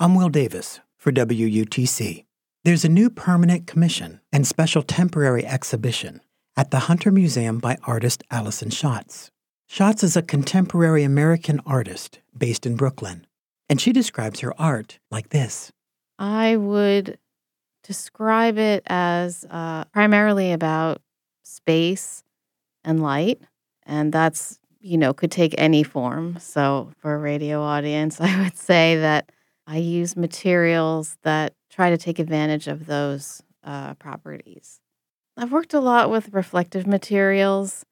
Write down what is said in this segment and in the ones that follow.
I'm Will Davis for WUTC. There's a new permanent commission and special temporary exhibition at the Hunter Museum by artist Allison Schatz. Schatz is a contemporary American artist based in Brooklyn, and she describes her art like this. I would describe it as primarily about space and light, and that's, could take any form. So for a radio audience, I would say that I use materials that try to take advantage of those properties. I've worked a lot with reflective materials.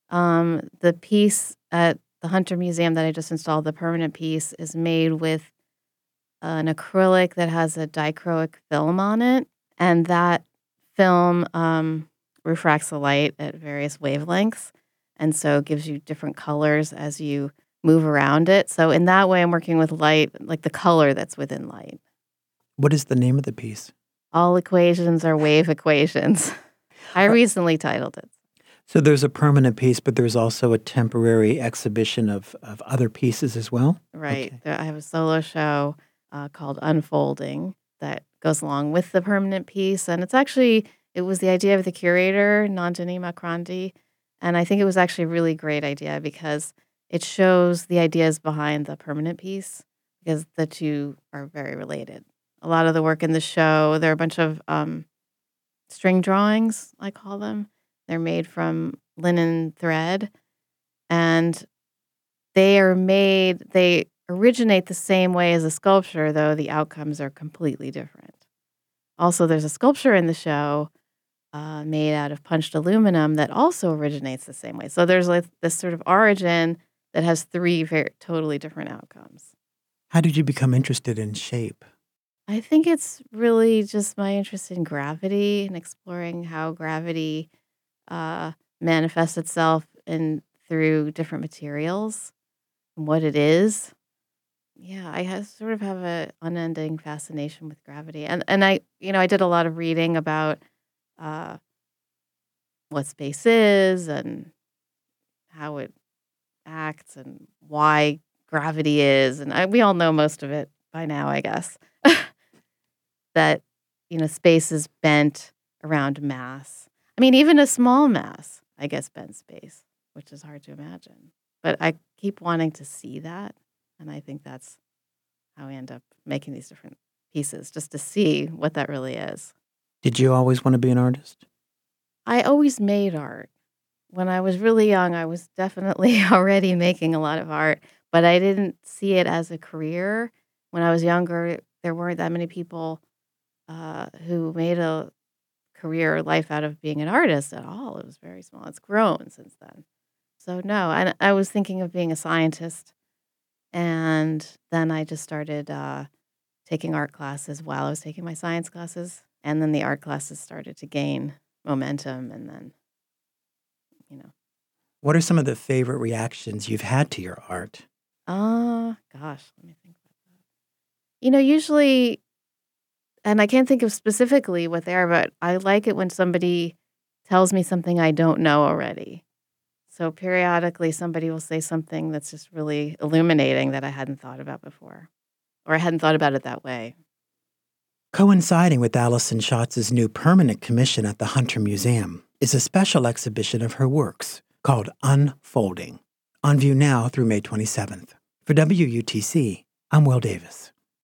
The piece at the Hunter Museum that I just installed, the permanent piece, is made with an acrylic that has a dichroic film on it, and that film refracts the light at various wavelengths, and so gives you different colors as you move around it. So in that way, I'm working with light, like the color that's within light. What is the name of the piece? All equations are wave equations. I recently titled it. So there's a permanent piece, but there's also a temporary exhibition of other pieces as well? Right. Okay. I have a solo show called Unfolding that goes along with the permanent piece. And it was the idea of the curator, Nandini Makrandi. And I think it was actually a really great idea because it shows the ideas behind the permanent piece because the two are very related. A lot of the work in the show, there are a bunch of string drawings, I call them. They're made from linen thread, and they originate the same way as a sculpture, though the outcomes are completely different. Also, there's a sculpture in the show made out of punched aluminum that also originates the same way. So there's like this sort of origin that has three very totally different outcomes. How did you become interested in shape? I think it's really just my interest in gravity and exploring how gravity manifests itself through different materials and what it is. Yeah, I sort of have an unending fascination with gravity, and I did a lot of reading about what space is and how it acts and why gravity is, and we all know most of it by now, I guess. That space is bent around mass. I mean, even a small mass, I guess, bends space, which is hard to imagine. But I keep wanting to see that, and I think that's how we end up making these different pieces, just to see what that really is. Did you always want to be an artist? I always made art. When I was really young, I was definitely already making a lot of art, but I didn't see it as a career. When I was younger, there weren't that many people who made a career or life out of being an artist at all. It was very small. It's grown since then. So no, and I was thinking of being a scientist, and then I just started taking art classes while I was taking my science classes, and then the art classes started to gain momentum, and then, What are some of the favorite reactions you've had to your art? Gosh, let me think about that. Usually, and I can't think of specifically what they are, but I like it when somebody tells me something I don't know already. So periodically, somebody will say something that's just really illuminating that I hadn't thought about before, or I hadn't thought about it that way. Coinciding with Allison Schatz's new permanent commission at the Hunter Museum is a special exhibition of her works called Unfolding, on view now through May 27th. For WUTC, I'm Will Davis.